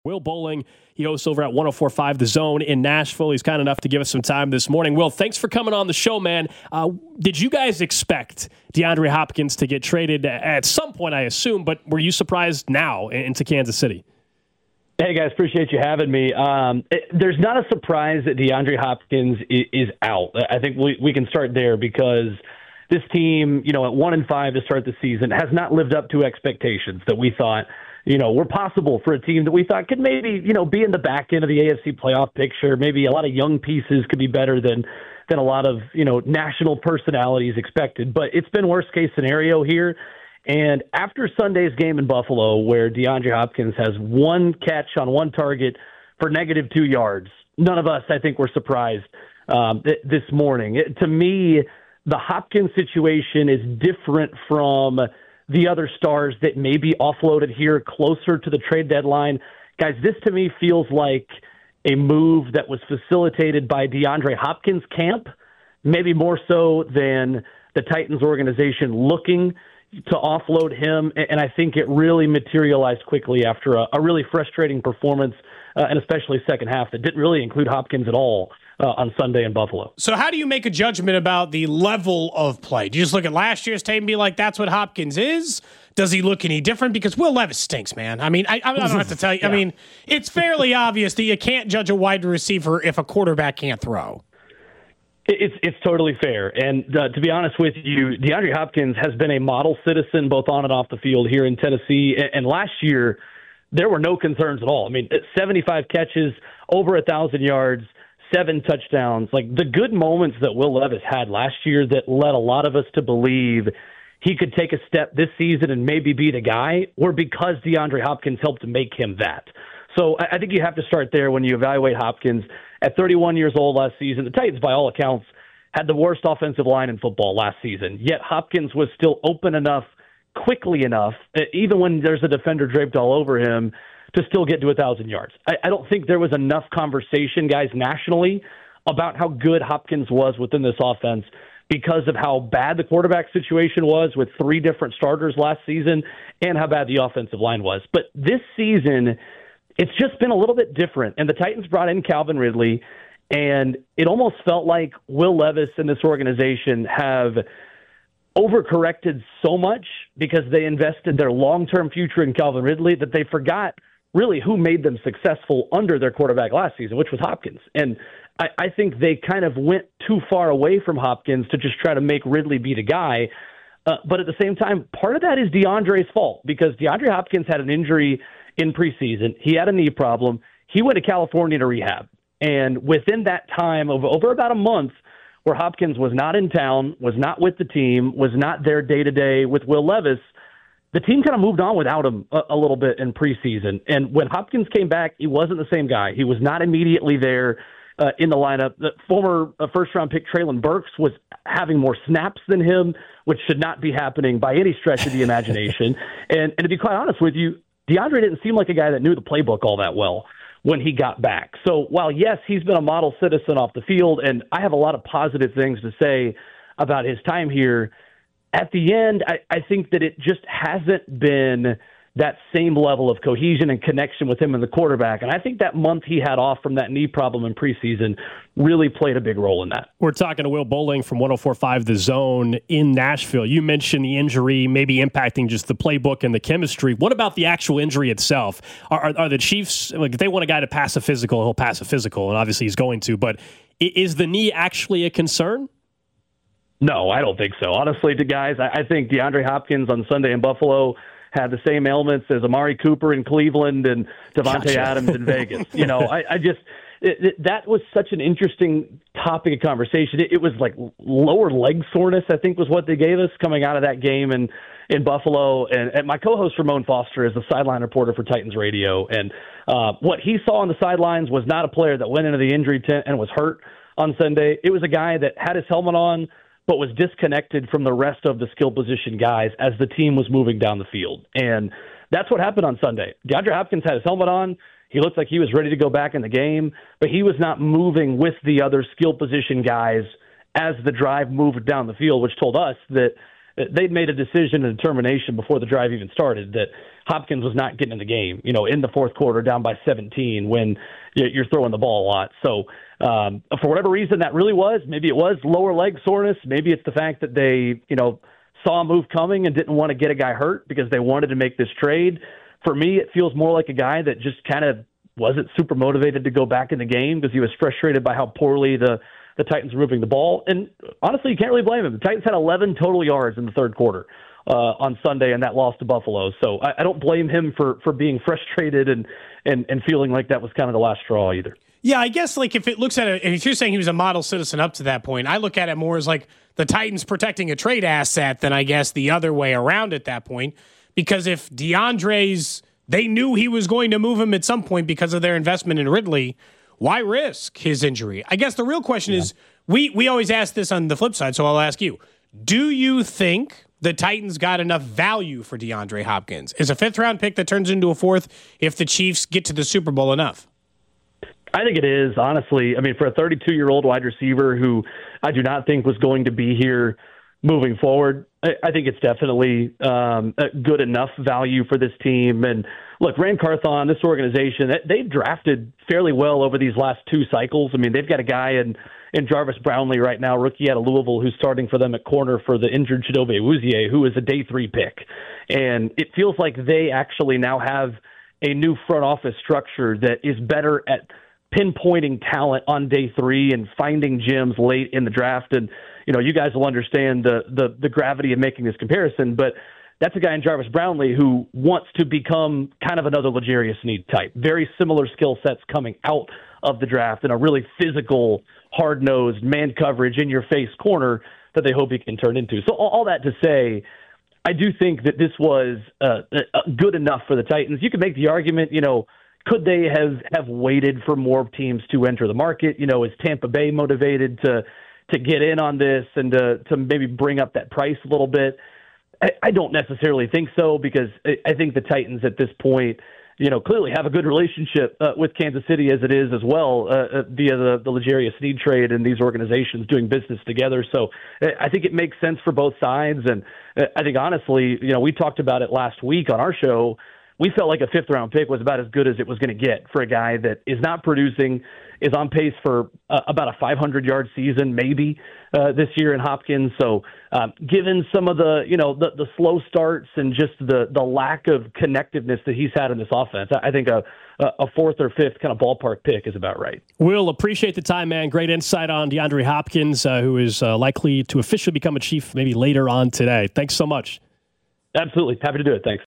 Will Bowling, he hosts over at 104.5 The Zone in Nashville. He's kind enough to give us some time this morning. Will, thanks for coming on the show, man. Did you guys expect DeAndre Hopkins to get traded at some point, I assume, but were you surprised now into Kansas City? Hey, guys, appreciate you having me. There's not a surprise that DeAndre Hopkins is out. I think we can start there because this team, at 1-5 to start the season, has not lived up to expectations that we thought were possible for a team that we thought could maybe, be in the back end of the AFC playoff picture. Maybe a lot of young pieces could be better than a lot of, national personalities expected. But it's been worst case scenario here. And after Sunday's game in Buffalo, where DeAndre Hopkins has one catch on one target for -2 yards, none of us, I think, were surprised this morning. To me, the Hopkins situation is different from the other stars that may be offloaded here closer to the trade deadline. Guys, this to me feels like a move that was facilitated by DeAndre Hopkins' camp, maybe more so than the Titans organization looking to offload him. And I think it really materialized quickly after a really frustrating performance, and especially second half that didn't really include Hopkins at all on Sunday in Buffalo. So how do you make a judgment about the level of play? Do you just look at last year's tape and be like, that's what Hopkins is? Does he look any different? Because Will Levis stinks, man. I mean, I don't have to tell you. Yeah. I mean, it's fairly obvious that you can't judge a wide receiver if a quarterback can't throw. It's totally fair. And to be honest with you, DeAndre Hopkins has been a model citizen both on and off the field here in Tennessee. And last year, there were no concerns at all. I mean, 75 catches, over 1,000 yards, 7 touchdowns. Like the good moments that Will Levis had last year that led a lot of us to believe he could take a step this season and maybe be the guy were because DeAndre Hopkins helped to make him that. So I think you have to start there when you evaluate Hopkins. At 31 years old last season, the Titans, by all accounts, had the worst offensive line in football last season. Yet Hopkins was still open enough, quickly enough, even when there's a defender draped all over him, to still get to 1,000 yards. I don't think there was enough conversation, guys, nationally about how good Hopkins was within this offense because of how bad the quarterback situation was with 3 different starters last season and how bad the offensive line was. But this season, it's just been a little bit different. And the Titans brought in Calvin Ridley, and it almost felt like Will Levis and this organization have overcorrected so much because they invested their long-term future in Calvin Ridley that they forgot really who made them successful under their quarterback last season, which was Hopkins. And I think they kind of went too far away from Hopkins to just try to make Ridley be the guy. But at the same time, part of that is DeAndre's fault because DeAndre Hopkins had an injury in preseason. He had a knee problem. He went to California to rehab. And within that time, over about a month, where Hopkins was not in town, was not with the team, was not there day-to-day with Will Levis, the team kind of moved on without him a little bit in preseason. And when Hopkins came back, he wasn't the same guy. He was not immediately there in the lineup. The former first-round pick Treylon Burks was having more snaps than him, which should not be happening by any stretch of the imagination. And to be quite honest with you, DeAndre didn't seem like a guy that knew the playbook all that well when he got back. So while, yes, he's been a model citizen off the field, and I have a lot of positive things to say about his time here, at the end, I think that it just hasn't been that same level of cohesion and connection with him and the quarterback. And I think that month he had off from that knee problem in preseason really played a big role in that. We're talking to Will Bowling from 104.5 The Zone in Nashville. You mentioned the injury maybe impacting just the playbook and the chemistry. What about the actual injury itself? Are the Chiefs, like, if they want a guy to pass a physical, he'll pass a physical, and obviously he's going to, but is the knee actually a concern? No, I don't think so. Honestly, to guys, I think DeAndre Hopkins on Sunday in Buffalo had the same ailments as Amari Cooper in Cleveland and Devontae Adams in Vegas. That was such an interesting topic of conversation. It was like lower leg soreness, I think, was what they gave us coming out of that game in Buffalo. And my co-host Ramon Foster is the sideline reporter for Titans Radio. And what he saw on the sidelines was not a player that went into the injury tent and was hurt on Sunday. It was a guy that had his helmet on, but was disconnected from the rest of the skill position guys as the team was moving down the field. And that's what happened on Sunday. DeAndre Hopkins had his helmet on. He looked like he was ready to go back in the game, but he was not moving with the other skill position guys as the drive moved down the field, which told us that they'd made a decision and determination before the drive even started that Hopkins was not getting in the game, in the fourth quarter down by 17 when you're throwing the ball a lot. So for whatever reason that really was, maybe it was lower leg soreness. Maybe it's the fact that they, saw a move coming and didn't want to get a guy hurt because they wanted to make this trade. For me, it feels more like a guy that just kind of wasn't super motivated to go back in the game because he was frustrated by how poorly the Titans were moving the ball. And honestly, you can't really blame him. The Titans had 11 total yards in the third quarter on Sunday, and that loss to Buffalo. So I don't blame him for being frustrated and feeling like that was kind of the last straw either. Yeah, I guess if it looks at it, if you're saying he was a model citizen up to that point, I look at it more as like the Titans protecting a trade asset than I guess the other way around at that point. Because if they knew he was going to move him at some point because of their investment in Ridley, why risk his injury? I guess the real question is, we always ask this on the flip side, so I'll ask you. Do you think the Titans got enough value for DeAndre Hopkins? Is a fifth-round pick that turns into a fourth if the Chiefs get to the Super Bowl enough? I think it is, honestly. I mean, for a 32-year-old wide receiver who I do not think was going to be here moving forward, I think it's definitely good enough value for this team. And look, Ran Carthon, this organization, they've drafted fairly well over these last two cycles. I mean, they've got a guy in Jarvis Brownlee right now, rookie out of Louisville, who's starting for them at corner for the injured Chidobe Awuzie, who is a day 3 pick. And it feels like they actually now have a new front office structure that is better at pinpointing talent on day 3 and finding gems late in the draft. And, you guys will understand the gravity of making this comparison, but that's a guy in Jarvis Brownlee who wants to become kind of another L'Jarius Sneed type. Very similar skill sets coming out of the draft and a really physical, hard-nosed, man coverage, in-your-face corner that they hope he can turn into. So all that to say, I do think that this was good enough for the Titans. You could make the argument, could they have waited for more teams to enter the market? Is Tampa Bay motivated to get in on this and to maybe bring up that price a little bit? I don't necessarily think so, because I think the Titans at this point, clearly have a good relationship with Kansas City as it is as well via the L'Jarius Sneed trade and these organizations doing business together. So I think it makes sense for both sides. And I think, honestly, we talked about it last week on our show. We felt like a fifth-round pick was about as good as it was going to get for a guy that is not producing, is on pace for about a 500-yard season maybe this year in Hopkins. So given some of the slow starts and just the lack of connectiveness that he's had in this offense, I think a fourth or fifth kind of ballpark pick is about right. Will, appreciate the time, man. Great insight on DeAndre Hopkins, who is likely to officially become a Chief maybe later on today. Thanks so much. Absolutely. Happy to do it. Thanks.